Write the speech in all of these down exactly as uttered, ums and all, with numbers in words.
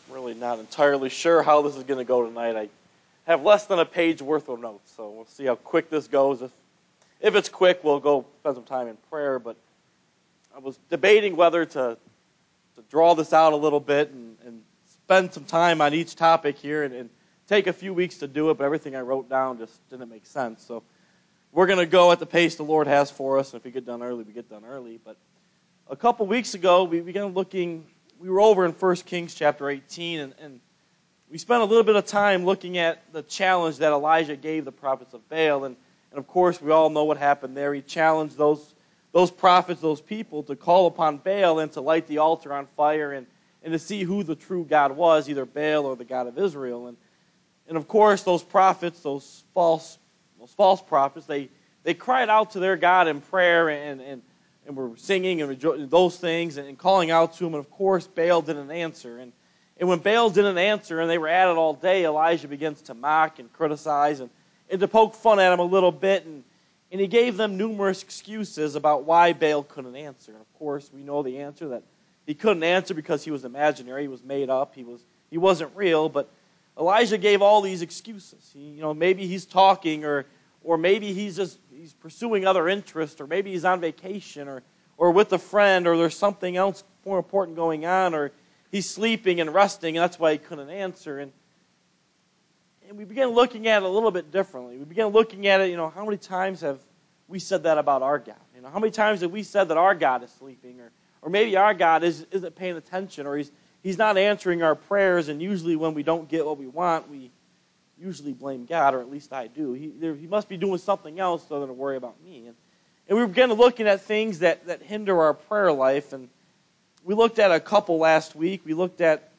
really not entirely sure how this is going to go tonight. I have less than a page worth of notes, so we'll see how quick this goes. If, if it's quick, we'll go spend some time in prayer, but I was debating whether to, to draw this out a little bit and, and spend some time on each topic here and, and take a few weeks to do it, but everything I wrote down just didn't make sense. So we're going to go at the pace the Lord has for us, and if we get done early, we get done early. But a couple weeks ago, we began looking, we were over in First Kings chapter eighteen, and, and we spent a little bit of time looking at the challenge that Elijah gave the prophets of Baal, and, and of course, we all know what happened there. He challenged those those prophets, those people, to call upon Baal and to light the altar on fire and, and to see who the true God was, either Baal or the God of Israel. And, and of course, those prophets, those false those false prophets, they, they cried out to their God in prayer and, and, and were singing and rejo- those things and, and calling out to him. And of course, Baal didn't answer. And, and when Baal didn't answer and they were at it all day, Elijah begins to mock and criticize and, and to poke fun at him a little bit. And, and he gave them numerous excuses about why Baal couldn't answer. And of course, we know the answer, that he couldn't answer because he was imaginary, he was made up, he was he wasn't real. But Elijah gave all these excuses. He, you know, maybe he's talking, or or maybe he's just he's pursuing other interests, or maybe he's on vacation, or or with a friend, or there's something else more important going on, or he's sleeping and resting, and that's why he couldn't answer. And and we began looking at it a little bit differently. We began looking at it, you know, how many times have we said that about our God? You know, how many times have we said that our God is sleeping, or or maybe our God is, isn't paying attention, or he's He's not answering our prayers, and usually when we don't get what we want, we usually blame God, or at least I do. He, there, he must be doing something else other than to worry about me. And, and we began looking at things that, that hinder our prayer life, and we looked at a couple last week. We looked at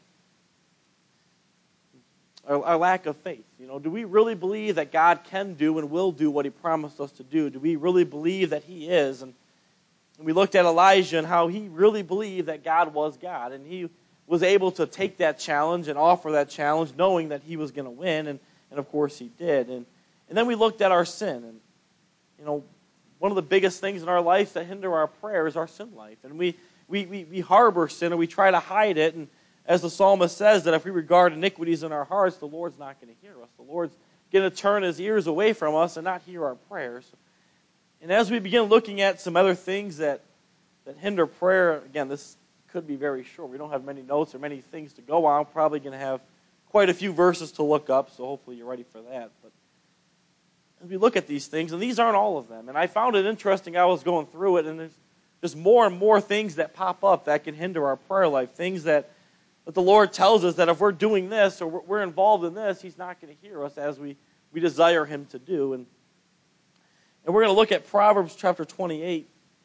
our, our lack of faith. You know, do we really believe that God can do and will do what he promised us to do? Do we really believe that he is? And, and we looked at Elijah and how he really believed that God was God, and he was able to take that challenge and offer that challenge knowing that he was going to win, and, and of course he did. And and then we looked at our sin, and you know, one of the biggest things in our life that hinder our prayer is our sin life. And we, we, we, we harbor sin, and we try to hide it, and as the psalmist says, that if we regard iniquities in our hearts, the Lord's not going to hear us. The Lord's going to turn his ears away from us and not hear our prayers. And as we begin looking at some other things that, that hinder prayer, again, this could be very short. We don't have many notes or many things to go on. We're probably going to have quite a few verses to look up, so hopefully you're ready for that. But as we look at these things, and these aren't all of them, and I found it interesting. I was going through it, and there's just more and more things that pop up that can hinder our prayer life, things that, that the Lord tells us that if we're doing this or we're involved in this, he's not going to hear us as we, we desire him to do. And, and we're going to look at Proverbs chapter twenty-eight.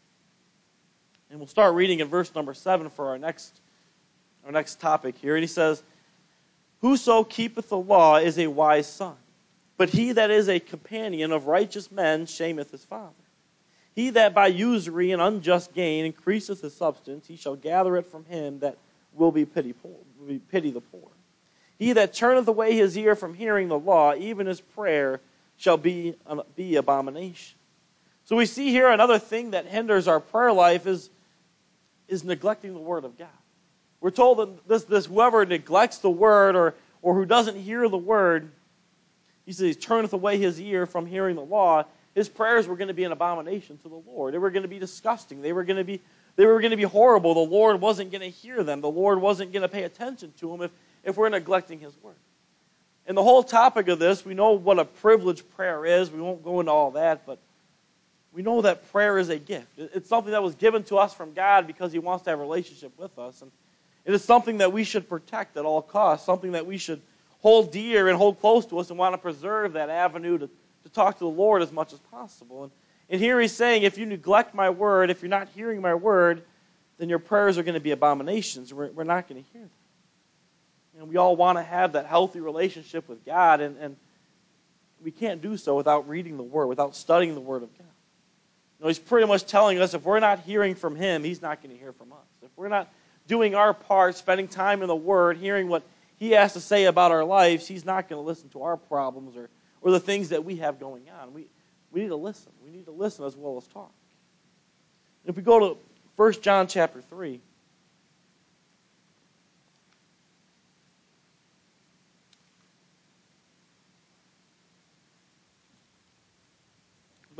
And we'll start reading in verse number seven for our next, our next topic here. And he says, "Whoso keepeth the law is a wise son, but he that is a companion of righteous men shameth his father. He that by usury and unjust gain increaseth his substance, he shall gather it from him that will be pity, poor, will be pity the poor. He that turneth away his ear from hearing the law, even his prayer shall be, be abomination." So we see here another thing that hinders our prayer life is is neglecting the word of God. We're told that this, this whoever neglects the word, or, or who doesn't hear the word, he says, he turneth away his ear from hearing the law, his prayers were going to be an abomination to the Lord. They were going to be disgusting. They were going to be, they were going to be horrible. The Lord wasn't going to hear them. The Lord wasn't going to pay attention to them if, if we're neglecting his word. And the whole topic of this, we know what a privileged prayer is. We won't go into all that, but we know that prayer is a gift. It's something that was given to us from God because he wants to have a relationship with us. And it is something that we should protect at all costs, something that we should hold dear and hold close to us and want to preserve that avenue to, to talk to the Lord as much as possible. And, and here he's saying, if you neglect my word, if you're not hearing my word, then your prayers are going to be abominations. We're, we're not going to hear them. And we all want to have that healthy relationship with God, and, and we can't do so without reading the word, without studying the word of God. You know, he's pretty much telling us if we're not hearing from him, he's not going to hear from us. If we're not doing our part, spending time in the word, hearing what he has to say about our lives, he's not going to listen to our problems or, or the things that we have going on. We, we need to listen. We need to listen as well as talk. And if we go to First John chapter three,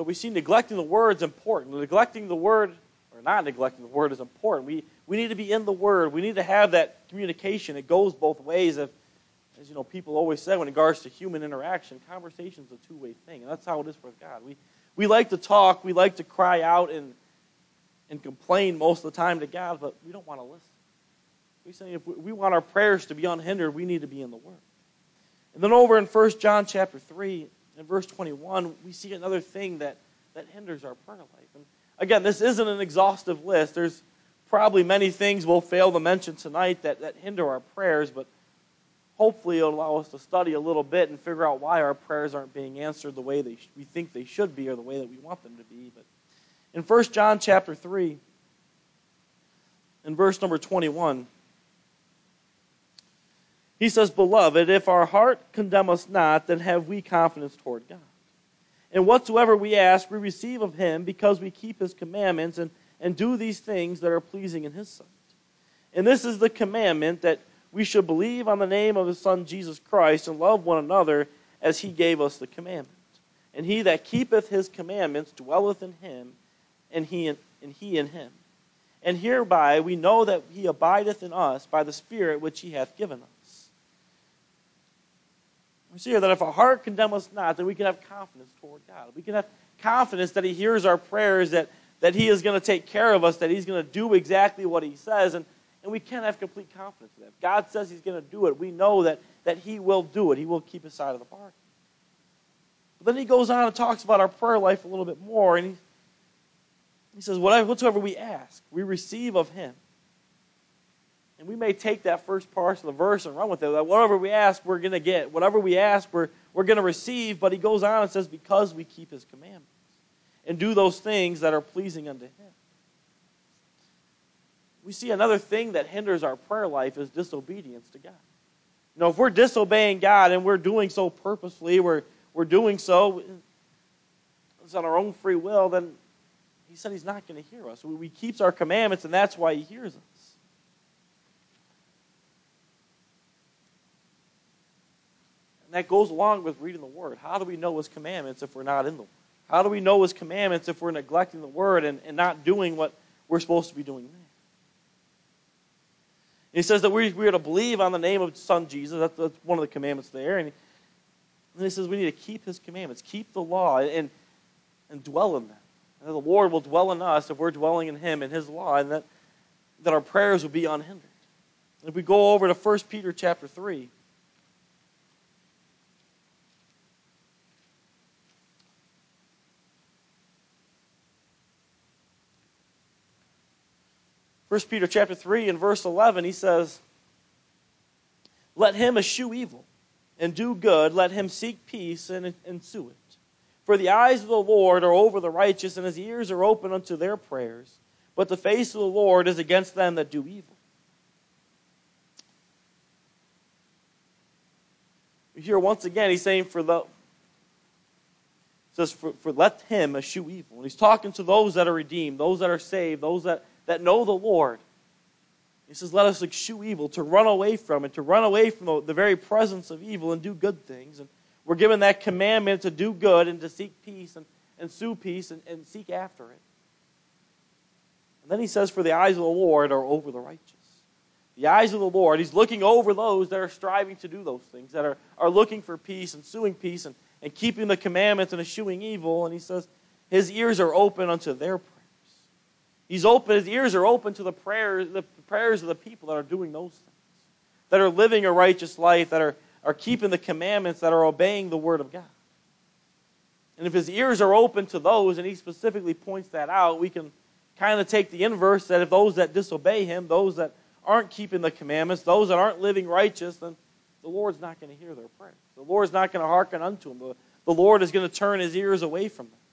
But we see neglecting the word is important. Neglecting the word, or not neglecting the word, is important. We we need to be in the word. We need to have that communication. It goes both ways. If, as you know, people always say when it regards to human interaction, conversation is a two-way thing, and that's how it is with God. We we like to talk, we like to cry out and and complain most of the time to God, but we don't want to listen. We say if we, we want our prayers to be unhindered, we need to be in the word. And then over in First John chapter three, in verse twenty-one, we see another thing that, that hinders our prayer life. And again, this isn't an exhaustive list. There's probably many things we'll fail to mention tonight that, that hinder our prayers, but hopefully it'll allow us to study a little bit and figure out why our prayers aren't being answered the way they sh- we think they should be or the way that we want them to be. But in First John chapter three, in verse number twenty-one, he says, "Beloved, if our heart condemn us not, then have we confidence toward God. And whatsoever we ask, we receive of him, because we keep his commandments and, and do these things that are pleasing in his sight. And this is the commandment, that we should believe on the name of his Son Jesus Christ, and love one another as he gave us the commandment. And he that keepeth his commandments dwelleth in him, and he in, and he in him. And hereby we know that he abideth in us by the Spirit which he hath given us." We see here that if our heart condemn us not, then we can have confidence toward God. We can have confidence that he hears our prayers, that, that he is going to take care of us, that he's going to do exactly what he says, and, and we can have complete confidence in that. If God says he's going to do it, we know that, that he will do it. He will keep his side of the bargain. But then he goes on and talks about our prayer life a little bit more, and he, he says, whatsoever we ask, we receive of him. And we may take that first part of the verse and run with it. That whatever we ask, we're going to get. Whatever we ask, we're, we're going to receive. But he goes on and says, because we keep his commandments and do those things that are pleasing unto him. We see another thing that hinders our prayer life is disobedience to God. You know, if we're disobeying God and we're doing so purposefully, we're, we're doing so it's on our own free will, then he said he's not going to hear us. We, we keeps our commandments, and that's why he hears us. That goes along with reading the Word. How do we know his commandments if we're not in the Word? How do we know his commandments if we're neglecting the Word and, and not doing what we're supposed to be doing there? He says that we, we are to believe on the name of his Son Jesus. That's, that's one of the commandments there. And, and he says we need to keep his commandments, keep the law, and, and dwell in that. And the Lord will dwell in us if we're dwelling in him and his law, and that, that our prayers will be unhindered. And if we go over to First Peter chapter three, First Peter chapter three and verse eleven, he says, "Let him eschew evil, and do good. Let him seek peace, and ensue it. For the eyes of the Lord are over the righteous, and his ears are open unto their prayers. But the face of the Lord is against them that do evil." Here once again, he's saying, for the, says, for, for let him eschew evil. And he's talking to those that are redeemed, those that are saved, those that that know the Lord. He says, let us eschew evil, to run away from it, to run away from the, the very presence of evil and do good things. And we're given that commandment to do good and to seek peace and, and sue peace and, and seek after it. And then he says, for the eyes of the Lord are over the righteous. The eyes of the Lord, he's looking over those that are striving to do those things, that are, are looking for peace and suing peace and, and keeping the commandments and eschewing evil. And he says, his ears are open unto their prayers. He's open, his ears are open to the prayers, the prayers of the people that are doing those things, that are living a righteous life, that are, are keeping the commandments, that are obeying the word of God. And if his ears are open to those, and he specifically points that out, we can kind of take the inverse, that if those that disobey him, those that aren't keeping the commandments, those that aren't living righteous, then the Lord's not going to hear their prayers. The Lord's not going to hearken unto them. The, the Lord is going to turn his ears away from them.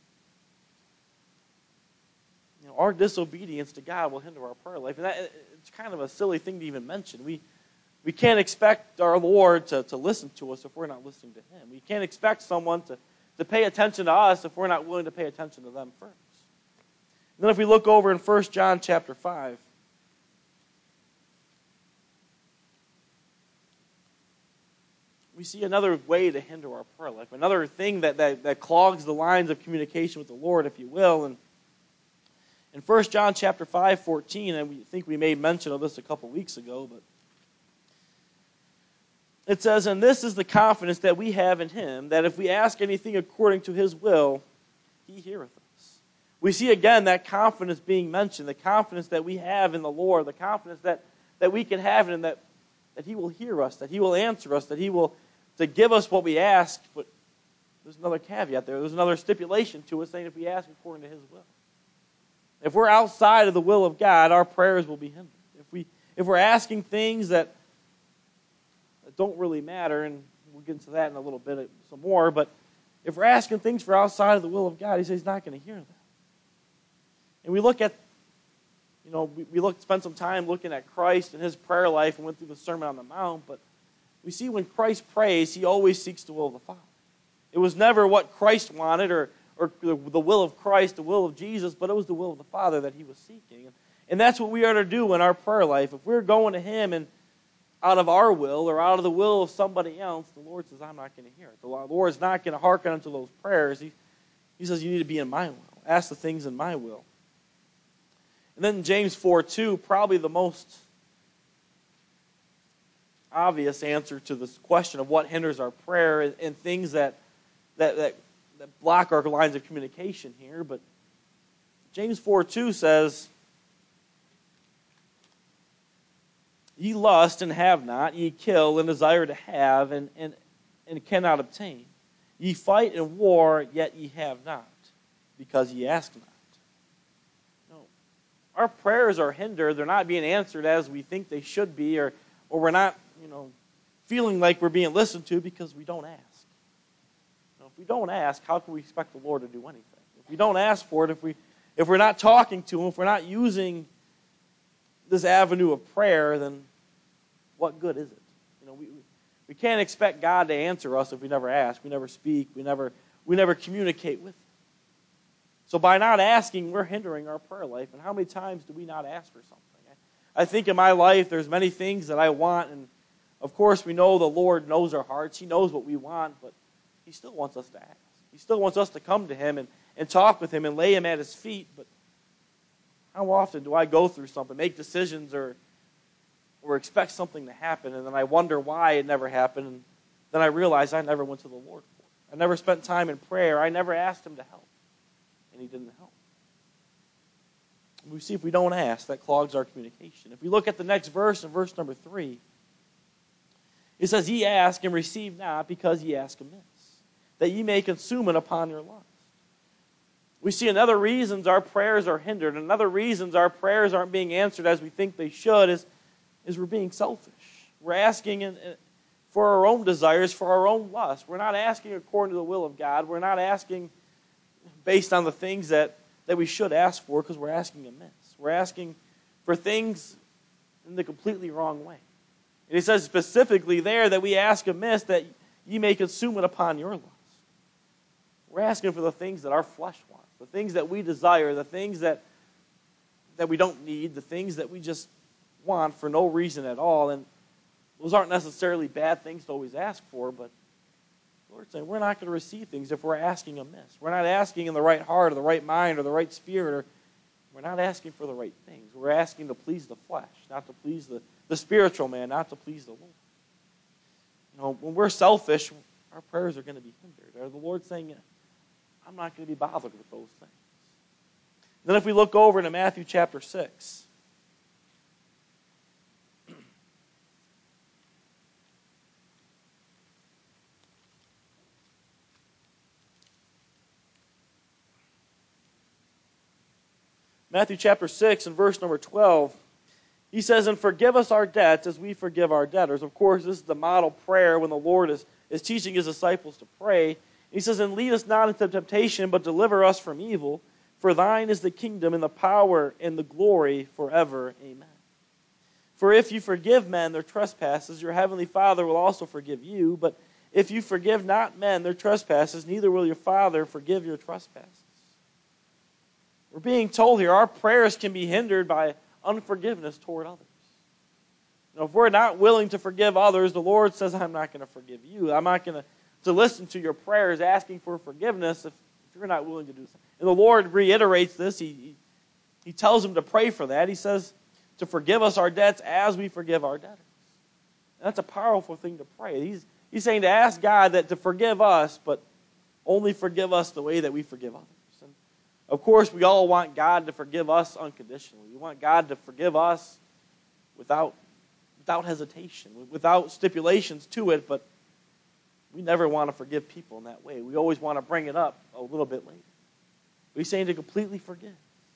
Our disobedience to God will hinder our prayer life. And that, it's kind of a silly thing to even mention. We we can't expect our Lord to, to listen to us if we're not listening to him. We can't expect someone to, to pay attention to us if we're not willing to pay attention to them first. And then if we look over in First John chapter five, we we see another way to hinder our prayer life, another thing that, that, that clogs the lines of communication with the Lord, if you will. And in First John chapter five, fourteen, and we think we made mention of this a couple weeks ago, but it says, "And this is the confidence that we have in him, that if we ask anything according to his will, he heareth us." We see again that confidence being mentioned, the confidence that we have in the Lord, the confidence that, that we can have in him, that, that he will hear us, that he will answer us, that he will to give us what we ask. But there's another caveat there. There's another stipulation to it, saying if we ask according to his will. If we're outside of the will of God, our prayers will be hindered. If, we, if we're asking things that, that don't really matter, and we'll get into that in a little bit some more, but if we're asking things for outside of the will of God, he says he's not going to hear that. And we look at, you know, we, we look, spent some time looking at Christ and his prayer life and went through the Sermon on the Mount, but we see when Christ prays, he always seeks the will of the Father. It was never what Christ wanted or, or the will of Christ, the will of Jesus, but it was the will of the Father that he was seeking. And that's what we are to do in our prayer life. If we're going to him and out of our will or out of the will of somebody else, the Lord says, I'm not going to hear it. The Lord is not going to hearken unto those prayers. He, he says, you need to be in my will. Ask the things in my will. And then James four two, probably the most obvious answer to this question of what hinders our prayer and, and things that, that that that block our lines of communication here. But James four two says, "Ye lust and have not, ye kill and desire to have and, and, and cannot obtain. Ye fight and war, yet ye have not, because ye ask not." No. Our prayers are hindered. They're not being answered as we think they should be, or, or we're not, you know, feeling like we're being listened to because we don't ask. You know, if we don't ask, how can we expect the Lord to do anything? If we don't ask for it, if we if we're not talking to him, if we're not using this avenue of prayer, then what good is it? You know, we we can't expect God to answer us if we never ask, we never speak, we never we never communicate with him. So by not asking, we're hindering our prayer life. And how many times do we not ask for something? I think in my life there's many things that I want, and of course we know the Lord knows our hearts. He knows what we want, but he still wants us to ask. He still wants us to come to him and, and talk with him and lay him at his feet. But how often do I go through something, make decisions, or or expect something to happen, and then I wonder why it never happened, and then I realize I never went to the Lord for it. I never spent time in prayer. I never asked him to help, and he didn't help. We see if we don't ask, that clogs our communication. If we look at the next verse, in verse number three, it says, "Ye ask and receive not, because ye ask amiss, that ye may consume it upon your lust." We see another reasons our prayers are hindered, another reasons our prayers aren't being answered as we think they should is, is we're being selfish. We're asking in, in, for our own desires, for our own lust. We're not asking according to the will of God. We're not asking based on the things that, that we should ask for, because we're asking amiss. We're asking for things in the completely wrong way. And it says specifically there that we ask amiss that ye may consume it upon your lust. We're asking for the things that our flesh wants, the things that we desire, the things that that we don't need, the things that we just want for no reason at all. And those aren't necessarily bad things to always ask for, but the Lord's saying we're not going to receive things if we're asking amiss. We're not asking in the right heart or the right mind or the right spirit, or we're not asking for the right things. We're asking to please the flesh, not to please the, the spiritual man, not to please the Lord. You know, when we're selfish, our prayers are going to be hindered. Or the Lord's saying, I'm not going to be bothered with those things. Then if we look over into Matthew chapter six, Matthew chapter six and verse number twelve, he says, "And forgive us our debts as we forgive our debtors." Of course, this is the model prayer when the Lord is, is teaching his disciples to pray. He says, "And lead us not into temptation, but deliver us from evil. For thine is the kingdom and the power and the glory forever. Amen. For if you forgive men their trespasses, your heavenly Father will also forgive you. But if you forgive not men their trespasses, neither will your Father forgive your trespasses." We're being told here our prayers can be hindered by unforgiveness toward others. You know, if we're not willing to forgive others, the Lord says, I'm not going to forgive you. I'm not going to to listen to your prayers asking for forgiveness if, if you're not willing to do so. And the Lord reiterates this. He, he, he tells him to pray for that. He says to forgive us our debts as we forgive our debtors. And that's a powerful thing to pray. He's, he's saying to ask God that to forgive us, but only forgive us the way that we forgive others. And of course, we all want God to forgive us unconditionally. We want God to forgive us without, without hesitation, without stipulations to it, but we never want to forgive people in that way. We always want to bring it up a little bit later. But he's saying to completely forgive.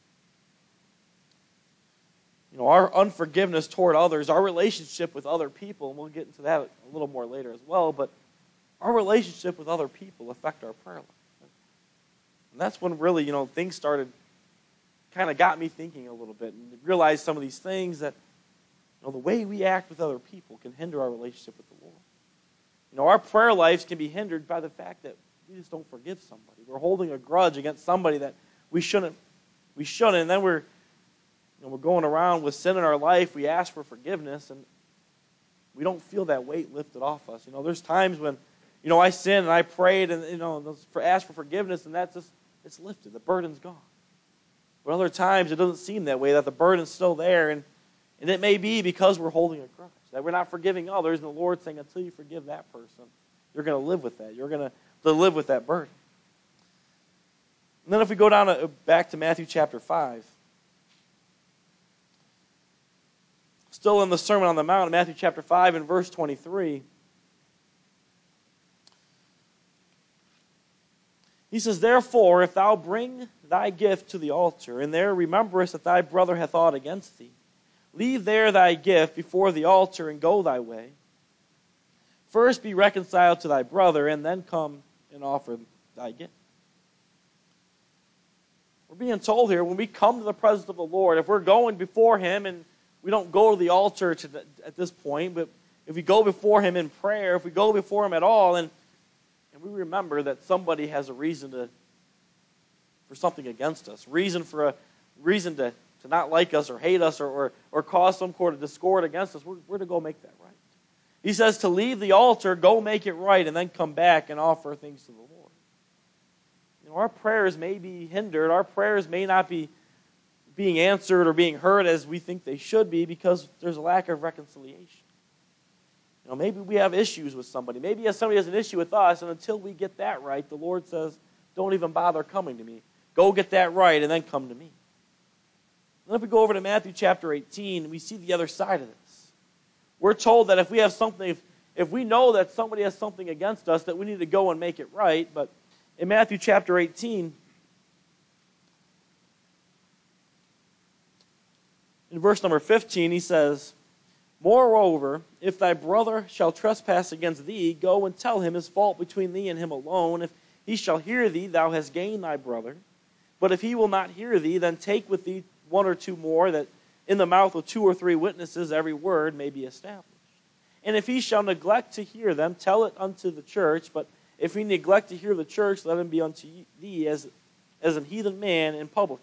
You know, our unforgiveness toward others, our relationship with other people, and we'll get into that a little more later as well, but our relationship with other people affect our prayer life. And that's when really, you know, things started, kind of got me thinking a little bit and realized some of these things that, you know, the way we act with other people can hinder our relationship with the Lord. You know, our prayer lives can be hindered by the fact that we just don't forgive somebody. We're holding a grudge against somebody that we shouldn't. We shouldn't. And then we're, you know, we're going around with sin in our life. We ask for forgiveness, and we don't feel that weight lifted off us. You know, there's times when, you know, I sinned and I prayed and, you know, for asked for forgiveness, and that's just, it's lifted. The burden's gone. But other times it doesn't seem that way, that the burden's still there, and, and it may be because we're holding a grudge, that we're not forgiving others, and the Lord's saying, until you forgive that person, you're going to live with that. You're going to live with that burden. And then if we go down to, back to Matthew chapter five, still in the Sermon on the Mount, Matthew chapter five and verse twenty-three, he says, therefore, if thou bring thy gift to the altar, and there rememberest that thy brother hath aught against thee, leave there thy gift before the altar, and go thy way. First be reconciled to thy brother, and then come and offer thy gift. We're being told here, when we come to the presence of the Lord, if we're going before him, and we don't go to the altar to the, at this point, but if we go before him in prayer, if we go before him at all, and, and we remember that somebody has a reason to for something against us, reason for a reason to, to not like us or hate us or, or, or cause some sort of discord against us, we're, we're to go make that right. He says to leave the altar, go make it right, and then come back and offer things to the Lord. You know, our prayers may be hindered. Our prayers may not be being answered or being heard as we think they should be because there's a lack of reconciliation. You know, maybe we have issues with somebody. Maybe somebody has an issue with us, and until we get that right, the Lord says, don't even bother coming to me. Go get that right, and then come to me. And if we go over to Matthew chapter eighteen, we see the other side of this. We're told that if we have something, if, if we know that somebody has something against us, that we need to go and make it right. But in Matthew chapter eighteen, in verse number fifteen, he says, moreover, if thy brother shall trespass against thee, go and tell him his fault between thee and him alone. If he shall hear thee, thou hast gained thy brother. But if he will not hear thee, then take with thee one or two more, that in the mouth of two or three witnesses every word may be established. And if he shall neglect to hear them, tell it unto the church. But if he neglect to hear the church, let him be unto thee as, as an heathen man in public.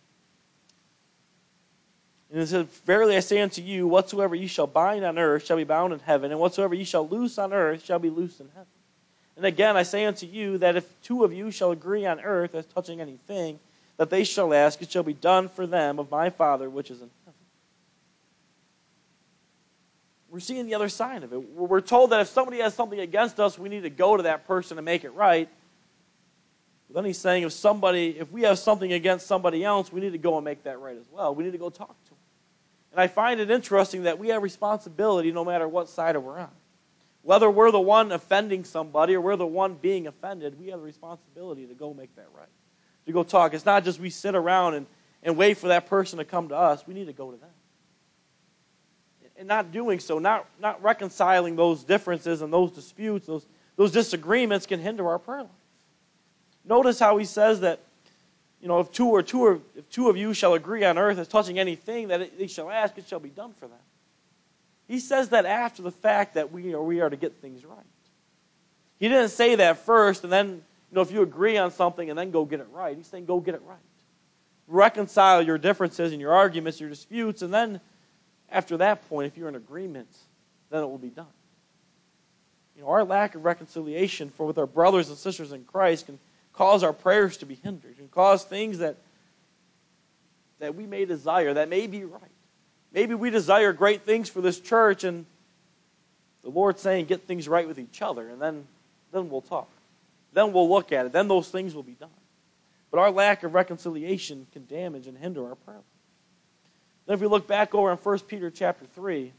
And it said, verily I say unto you, whatsoever ye shall bind on earth shall be bound in heaven, and whatsoever ye shall loose on earth shall be loosed in heaven. And again I say unto you, that if two of you shall agree on earth as touching anything that they shall ask, it shall be done for them of my Father which is in heaven. We're seeing the other side of it. We're told that if somebody has something against us, we need to go to that person and make it right. But then he's saying if somebody, if we have something against somebody else, we need to go and make that right as well. We need to go talk to them. And I find it interesting that we have responsibility no matter what side we're on. Whether we're the one offending somebody or we're the one being offended, we have the responsibility to go make that right. To go talk. It's not just we sit around and, and wait for that person to come to us. We need to go to them. And not doing so, not, not reconciling those differences and those disputes, those, those disagreements can hinder our prayer life. Notice how he says that, you know, if two or two or if two of you shall agree on earth as touching anything that they shall ask, it shall be done for them. He says that after the fact that we are, we are to get things right. He didn't say that first and then, you know, if you agree on something and then go get it right. He's saying go get it right. Reconcile your differences and your arguments, your disputes, and then after that point, if you're in agreement, then it will be done. You know, our lack of reconciliation for with our brothers and sisters in Christ can cause our prayers to be hindered, and cause things that that we may desire, that may be right. Maybe we desire great things for this church, and the Lord's saying, get things right with each other, and then, then we'll talk. Then we'll look at it. Then those things will be done. But our lack of reconciliation can damage and hinder our prayer. Then if we look back over in First Peter chapter three,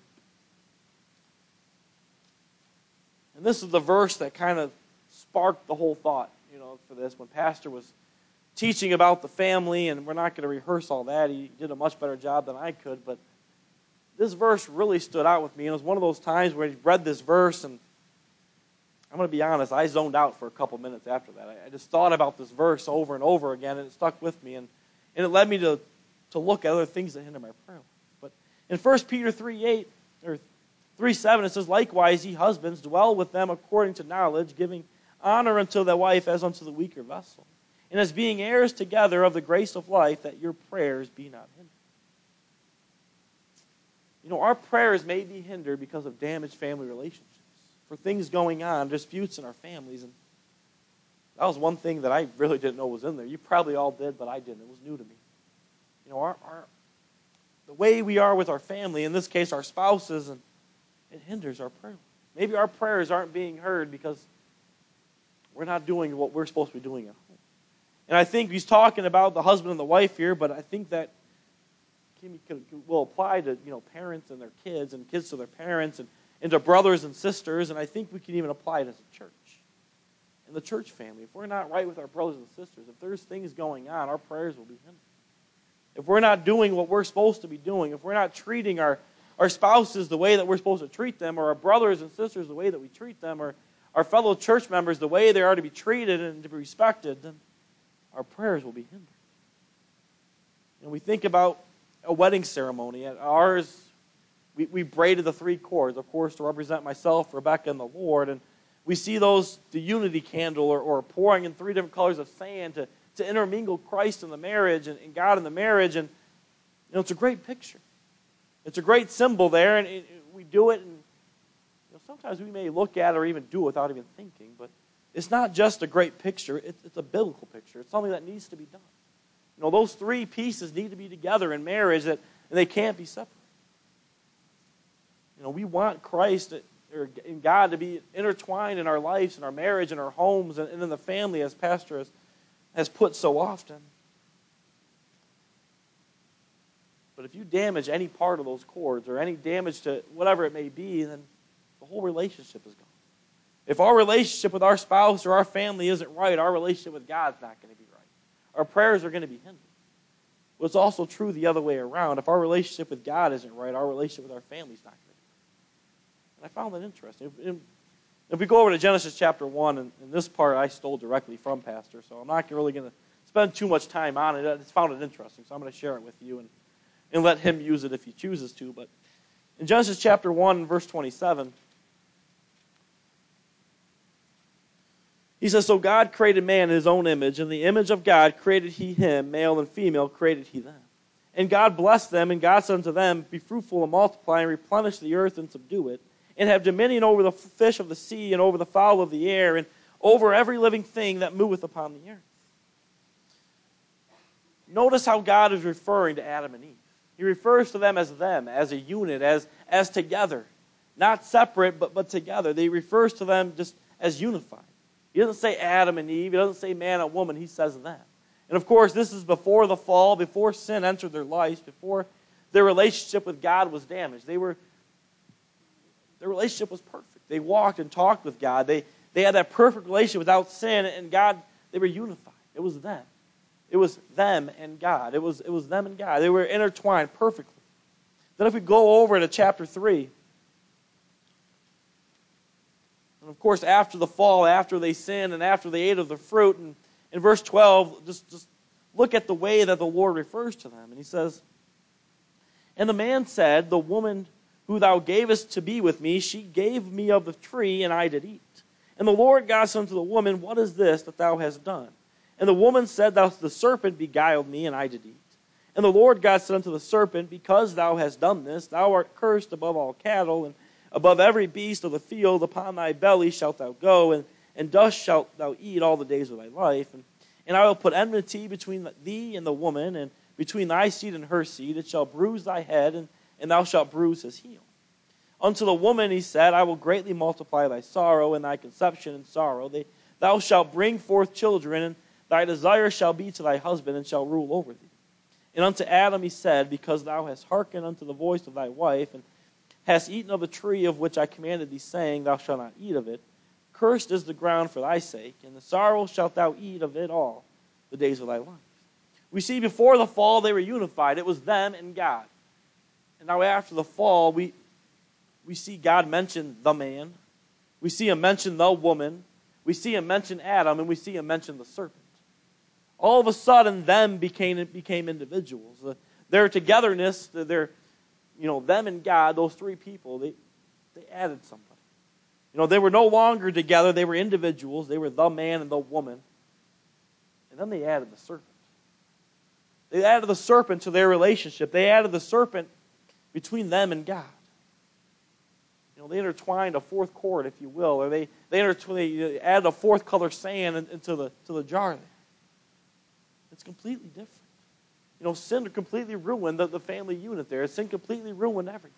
and this is the verse that kind of sparked the whole thought, you know, for this, when Pastor was teaching about the family, and we're not going to rehearse all that. He did a much better job than I could, but this verse really stood out with me, and it was one of those times where he read this verse, and I'm going to be honest, I zoned out for a couple minutes after that. I just thought about this verse over and over again, and it stuck with me, and, and it led me to, to look at other things that hinder my prayer. But in First Peter three eight, or three seven, it says, likewise, ye husbands, dwell with them according to knowledge, giving honor unto the wife as unto the weaker vessel, and as being heirs together of the grace of life, that your prayers be not hindered. You know, our prayers may be hindered because of damaged family relationships, for things going on, disputes in our families. And that was one thing that I really didn't know was in there. You probably all did, but I didn't. It was new to me. You know, our, our the way we are with our family, in this case our spouses, and it hinders our prayer. Maybe our prayers aren't being heard because we're not doing what we're supposed to be doing at home. And I think he's talking about the husband and the wife here, but I think that will apply to, you know, parents and their kids, and kids to their parents, and, and to brothers and sisters, and I think we can even apply it as a church. In the church family, if we're not right with our brothers and sisters, if there's things going on, our prayers will be hindered. If we're not doing what we're supposed to be doing, if we're not treating our, our spouses the way that we're supposed to treat them, or our brothers and sisters the way that we treat them, or our fellow church members the way they are to be treated and to be respected, then our prayers will be hindered. And we think about a wedding ceremony. At ours, we, we braided the three cords, of course, to represent myself, Rebecca, and the Lord. And we see those, the unity candle, or, or pouring in three different colors of sand to, to intermingle Christ in the marriage and, and God in the marriage. And you know, it's a great picture. It's a great symbol there, and it, we do it. And you know, sometimes we may look at it or even do it without even thinking, but it's not just a great picture. It's, it's a biblical picture. It's something that needs to be done. You know, those three pieces need to be together in marriage, that and they can't be separate. You know, we want Christ or in God to be intertwined in our lives, in our marriage, in our homes, and, and in the family, as Pastor has, has put so often. But if you damage any part of those cords, or any damage to whatever it may be, then the whole relationship is gone. If our relationship with our spouse or our family isn't right, our relationship with God is not going to be right. Our prayers are going to be hindered. But it's also true the other way around. If our relationship with God isn't right, our relationship with our family is not going to be right. And I found that interesting. If, if we go over to Genesis chapter one, and, and this part I stole directly from Pastor, so I'm not really going to spend too much time on it. I just found it interesting, so I'm going to share it with you and, and let him use it if he chooses to. But in Genesis chapter one, verse twenty-seven, he says, so God created man in his own image. In the image of God created he him, male and female created he them. And God blessed them, and God said unto them, be fruitful and multiply, and replenish the earth and subdue it, and have dominion over the fish of the sea, and over the fowl of the air, and over every living thing that moveth upon the earth. Notice how God is referring to Adam and Eve. He refers to them as them, as a unit, as, as together. Not separate, but, but together. He refers to them just as unified. He doesn't say Adam and Eve. He doesn't say man and woman. He says them. And of course, this is before the fall, before sin entered their lives, before their relationship with God was damaged. They were, their relationship was perfect. They walked and talked with God. They, they had that perfect relationship without sin, and God, they were unified. It was them. It was them and God. It was, it was them and God. They were intertwined perfectly. Then if we go over to chapter three, and of course, after the fall, after they sinned, and after they ate of the fruit, and in verse twelve, just, just look at the way that the Lord refers to them. And he says, and the man said, the woman who thou gavest to be with me, she gave me of the tree, and I did eat. And the Lord God said unto the woman, what is this that thou hast done? And the woman said, thou the serpent beguiled me, and I did eat. And the Lord God said unto the serpent, Because thou hast done this, thou art cursed above all cattle, and above every beast of the field. Upon thy belly shalt thou go, and, and dust shalt thou eat all the days of thy life. And, and I will put enmity between thee and the woman, and between thy seed and her seed. It shall bruise thy head, and, and thou shalt bruise his heel. Unto the woman he said, I will greatly multiply thy sorrow, and thy conception and sorrow. They, thou shalt bring forth children, and thy desire shall be to thy husband, and shall rule over thee. And unto Adam he said, Because thou hast hearkened unto the voice of thy wife, and hast eaten of the tree of which I commanded thee, saying, Thou shalt not eat of it, cursed is the ground for thy sake, and the sorrow shalt thou eat of it all the days of thy life. We see before the fall they were unified. It was them and God. And now after the fall, we, we see God mention the man. We see him mention the woman. We see him mention Adam, and we see him mention the serpent. All of a sudden, them became, became individuals. Uh, their togetherness, their, you know, them and God, those three people, they, they added somebody. You know, they were no longer together. They were individuals. They were the man and the woman. And then they added the serpent. They added the serpent to their relationship. They added the serpent between them and God. You know, they intertwined a fourth cord, if you will, or they, they, intertwined, they added a fourth color sand into the, to the jar there. It's completely different. You know, sin completely ruined the, the family unit there. Sin completely ruined everything.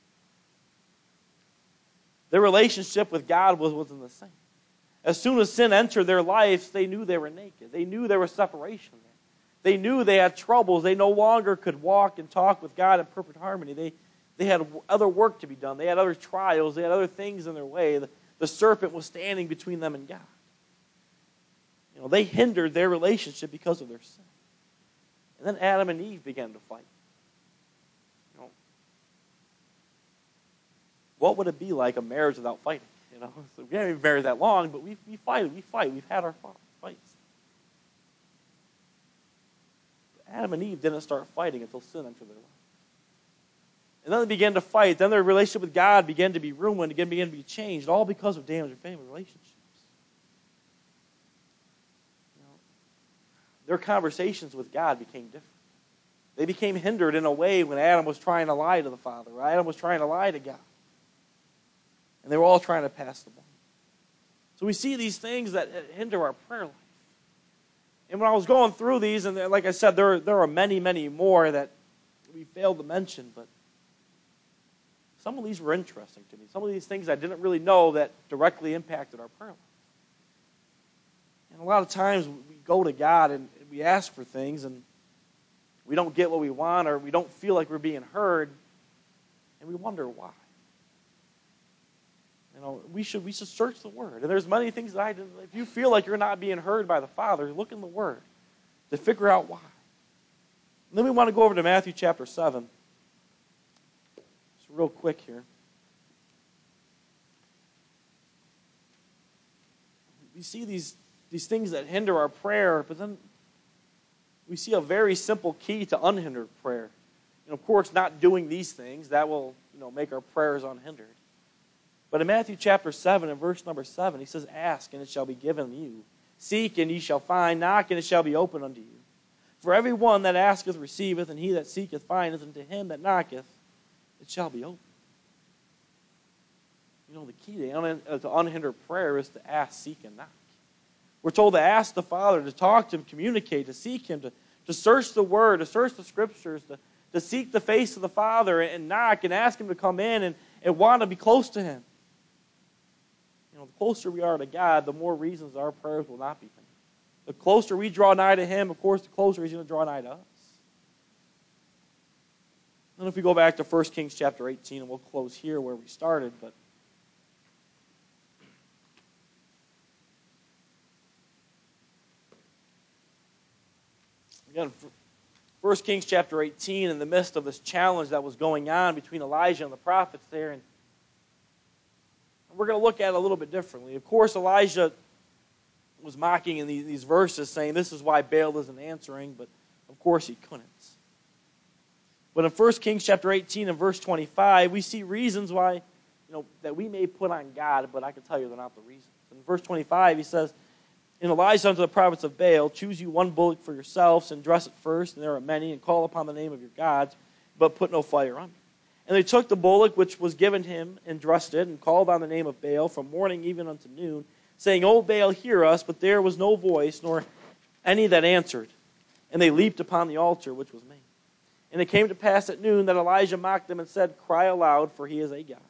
Their relationship with God was, wasn't the same. As soon as sin entered their lives, they knew they were naked. They knew there was separation there. They knew they had troubles. They no longer could walk and talk with God in perfect harmony. They, they had other work to be done. They had other trials. They had other things in their way. The, the serpent was standing between them and God. You know, they hindered their relationship because of their sin. And then Adam and Eve began to fight. You know, what would it be like a marriage without fighting? You know, so we haven't been married that long, but we we fight. We fight. We've had our fights. But Adam and Eve didn't start fighting until sin entered their life. And then they began to fight. Then their relationship with God began to be ruined. Again, began to be changed, all because of damaged family relationships. Their conversations with God became different. They became hindered in a way when Adam was trying to lie to the Father, or Adam was trying to lie to God. And they were all trying to pass the ball. So we see these things that hinder our prayer life. And when I was going through these, and like I said, there, there are many, many more that we failed to mention, but some of these were interesting to me. Some of these things I didn't really know that directly impacted our prayer life. And a lot of times we go to God and we ask for things and we don't get what we want, or we don't feel like we're being heard, and we wonder why. You know, we should we should search the Word. And there's many things that I didn't. If you feel like you're not being heard by the Father, look in the Word to figure out why. And then we want to go over to Matthew chapter seven. Just real quick here. We see these these things that hinder our prayer, but then we see a very simple key to unhindered prayer. And of course, not doing these things, that will, you know, make our prayers unhindered. But in Matthew chapter seven, and verse number seven, he says, Ask, and it shall be given you. Seek, and ye shall find. Knock, and it shall be opened unto you. For every one that asketh receiveth, and he that seeketh findeth, and to him that knocketh it shall be opened. You know, the key to, un- to unhindered prayer is to ask, seek, and knock. We're told to ask the Father, to talk to Him, communicate, to seek Him, to, to search the Word, to search the Scriptures, to, to seek the face of the Father and knock and ask Him to come in and, and want to be close to Him. You know, the closer we are to God, the more reasons our prayers will not be hindered. The closer we draw nigh to Him, of course, the closer He's going to draw nigh to us. And if we go back to First Kings chapter eighteen, and we'll close here where we started, but again, First Kings chapter eighteen, in the midst of this challenge that was going on between Elijah and the prophets there, and we're going to look at it a little bit differently. Of course, Elijah was mocking in these, these verses, saying this is why Baal isn't answering, but of course he couldn't. But in First Kings chapter eighteen and verse twenty-five, we see reasons why, you know, that we may put on God, but I can tell you they're not the reasons. In verse twenty-five, he says, And Elijah said unto the prophets of Baal, choose you one bullock for yourselves, and dress it first, and there are many, and call upon the name of your gods, but put no fire on it. And they took the bullock which was given him, and dressed it, and called on the name of Baal from morning even unto noon, saying, O Baal, hear us. But there was no voice, nor any that answered. And they leaped upon the altar which was made. And it came to pass at noon that Elijah mocked them and said, cry aloud, for he is a god.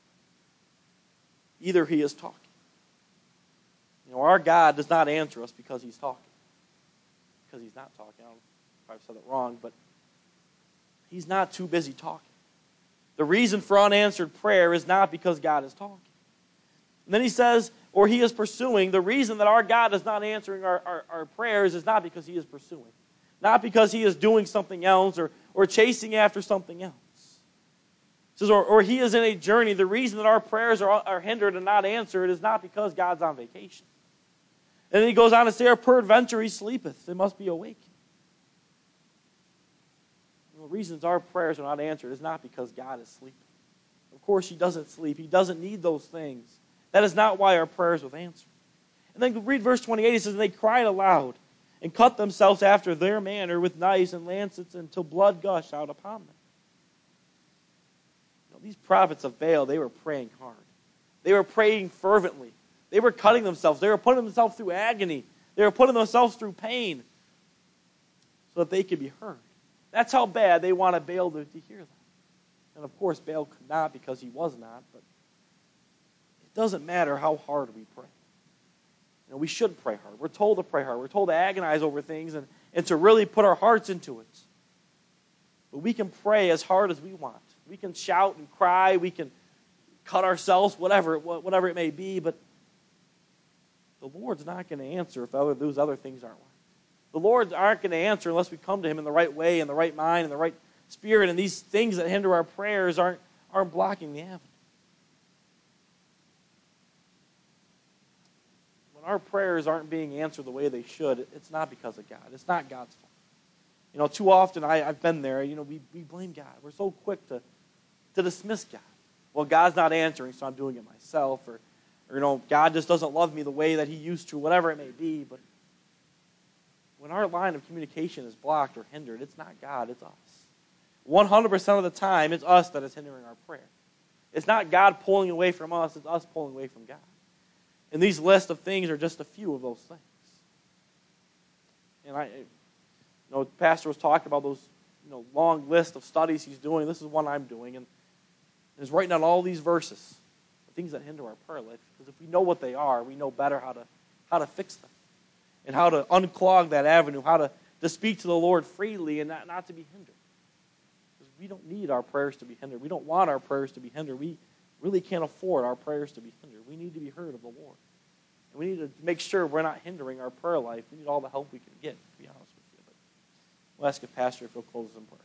Either he is talking. You know, our God does not answer us because he's talking. Because he's not talking. I don't know if I've said it wrong, but he's not too busy talking. The reason for unanswered prayer is not because God is talking. And then he says, or he is pursuing. The reason that our God is not answering our, our, our prayers is not because he is pursuing. Not because he is doing something else or, or chasing after something else. It says, or, or he is in a journey. The reason that our prayers are, are hindered and not answered is not because God's on vacation. And then he goes on to say, or peradventure he sleepeth. It must be awake. The reasons our prayers are not answered is not because God is sleeping. Of course, he doesn't sleep. He doesn't need those things. That is not why our prayers were answered. And then read verse twenty-eight. He says, and they cried aloud and cut themselves after their manner with knives and lancets until blood gushed out upon them. You know, these prophets of Baal, they were praying hard. They were praying fervently. They were cutting themselves. They were putting themselves through agony. They were putting themselves through pain so that they could be heard. That's how bad they wanted Baal to, to hear them. And of course, Baal could not because he was not, but it doesn't matter how hard we pray. You know, we should pray hard. We're told to pray hard. We're told to agonize over things and, and to really put our hearts into it. But we can pray as hard as we want. We can shout and cry. We can cut ourselves, whatever, whatever it may be, but the Lord's not going to answer if other, those other things aren't right. The Lord aren't going to answer unless we come to him in the right way, in the right mind, in the right spirit, and these things that hinder our prayers aren't, aren't blocking the avenue. When our prayers aren't being answered the way they should, it's not because of God. It's not God's fault. You know, too often I, I've been there, you know, we, we blame God. We're so quick to, to dismiss God. Well, God's not answering, so I'm doing it myself, or, or, you know, God just doesn't love me the way that he used to, whatever it may be, but when our line of communication is blocked or hindered, it's not God, it's us. one hundred percent of the time, it's us that is hindering our prayer. It's not God pulling away from us, it's us pulling away from God. And these lists of things are just a few of those things. And I, you know, the pastor was talking about those, you know, long list of studies he's doing. This is one I'm doing, and he's writing down all these verses, the things that hinder our prayer life. Because if we know what they are, we know better how to how to fix them. And how to unclog that avenue, how to, to speak to the Lord freely and not, not to be hindered. Because we don't need our prayers to be hindered. We don't want our prayers to be hindered. We really can't afford our prayers to be hindered. We need to be heard of the Lord. And we need to make sure we're not hindering our prayer life. We need all the help we can get, to be honest with you. But we'll ask a pastor if he'll close in prayer.